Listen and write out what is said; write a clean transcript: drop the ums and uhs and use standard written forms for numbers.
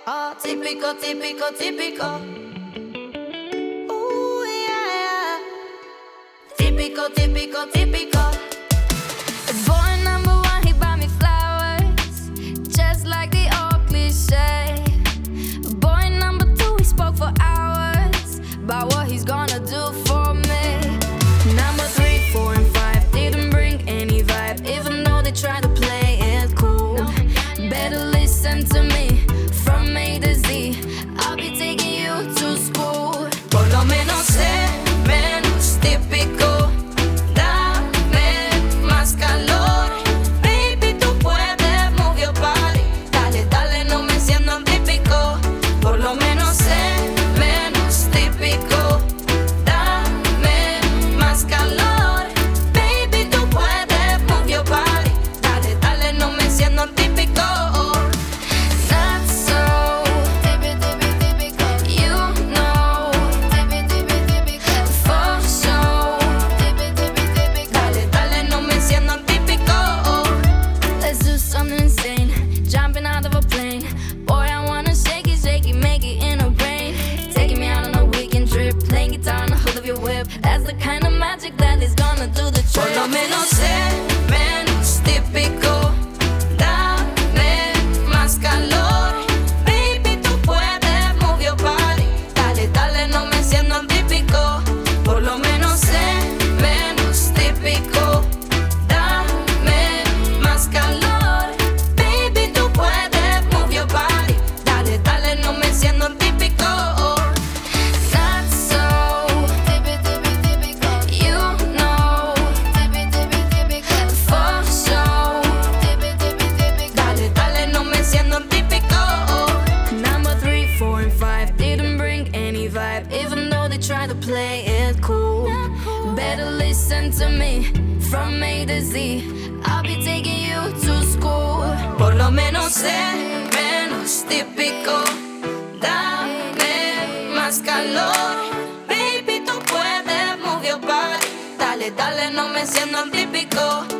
Oh, típico, típico, típico. Yeah. Típico, típico, típico. Boy number one, he buy me flowers, just like the old cliche. Boy number two, he spoke for hours about what he's gonna do for me. Number 3, 4, and 5 didn't bring any vibe, even though they tried to play it cool. Better listen to me, from A to Z, I'll be taking you to school. Por lo menos sé menos típico. Dame más calor. Baby, tú puedes move your body. Dale, dale, no me siento típico. Por lo menos sé menos típico. Dame más calor. Baby, tú puedes move your body. Dale, dale, no me siento típico. Not so typical, you know. For sure, Dale, dale, no me siento típico. let's do something insane. Jumping out of a plane. Boy, I wanna shake it, make it in a rain. Taking me out on a weekend trip, playing guitar on the hood of your whip. That's the kind of magic that is gonna do the Por trick. lo menos sé menos típico. Dame más calor. Baby, tú puedes move your body. Dale, dale, no me siento típico. Por lo menos sé menos típico. Dame más calor. Baby, tú puedes move your body. Dale, dale, no me siento típico. Not so typical, you know. For sure, Dale, dale, no me siento típico. number 3, 4, and 5 didn't bring any vibe, even though they tried to play it cool. Better listen to me, from A to Z, I'll be taking you to school. Por lo menos sé menos típico. Dame más calor. Baby, tú puedes move your body. Dale, dale, no me siento típico.